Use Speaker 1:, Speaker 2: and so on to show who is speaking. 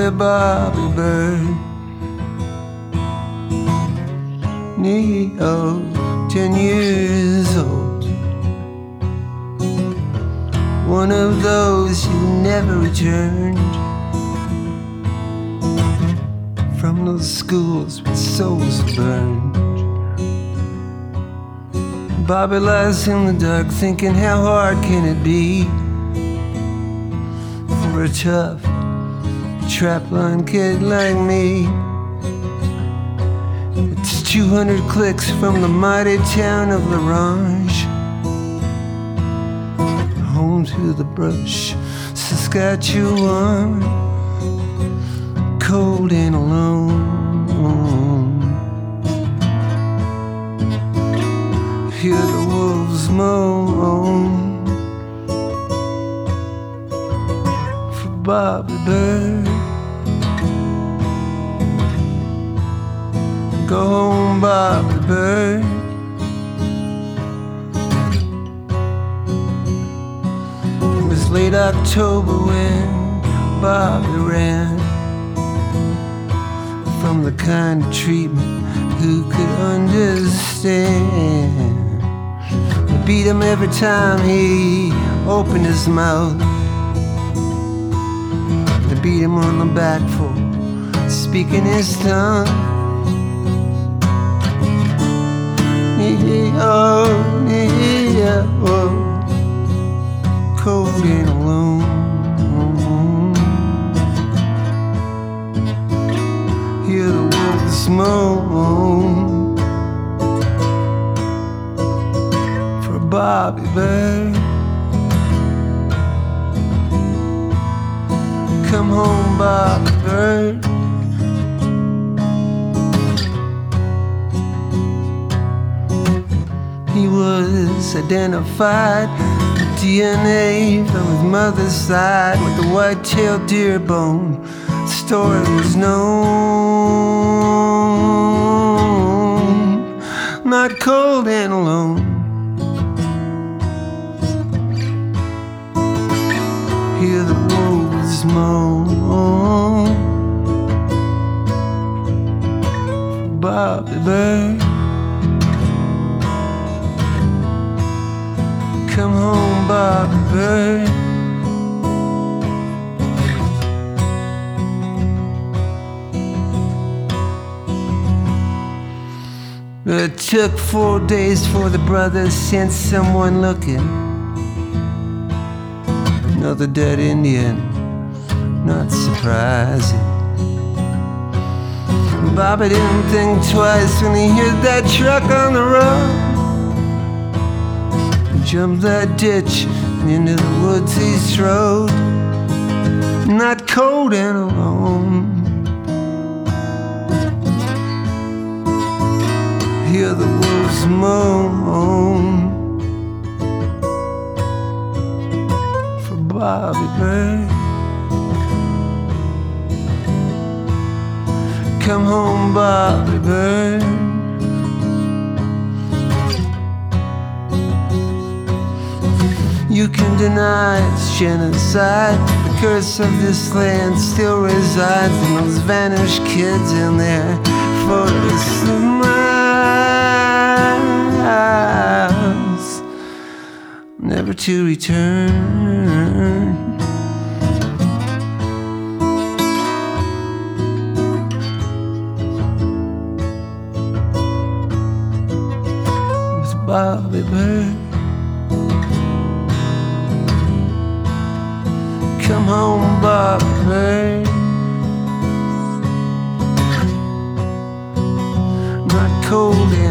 Speaker 1: to Bobby Bird. Neo, 10 years old, one of those who never returned from those schools with souls burned. Bobby lies in the dark thinking, how hard can it be for a tough trapline kid like me? It's 200 clicks from the mighty town of LaRange, home to the brush, Saskatchewan, cold and alone. Hear the wolves moan for Bobby Bird. Go home, Bobby Bird. It was late October when Bobby ran from the kind of treatment who could understand. They beat him every time he opened his mouth. They beat him on the back for speaking his tongue. Cold and alone. Hear the wolves moan for Bobby Bird. Come home, Bobby Bird. He was identified with DNA from his mother's side with the white-tailed deer bone. The story was known, not cold and alone. Hear the wolves moan for Bobby Bird. Come home, Bobby Bird. It took 4 days for the brothers sent someone looking. Another dead Indian, not surprising. Bobby didn't think twice when he heard that truck on the road. Jumped that ditch and into the woods he strode, not cold and alone. Hear the wolves moan for Bobby Bird. Come home, Bobby Bird. You can deny it's genocide. The curse of this land still resides in those vanished kids and their photos smiles, never to return. With Bobby Bird. Come home, Bobby Bird. Not cold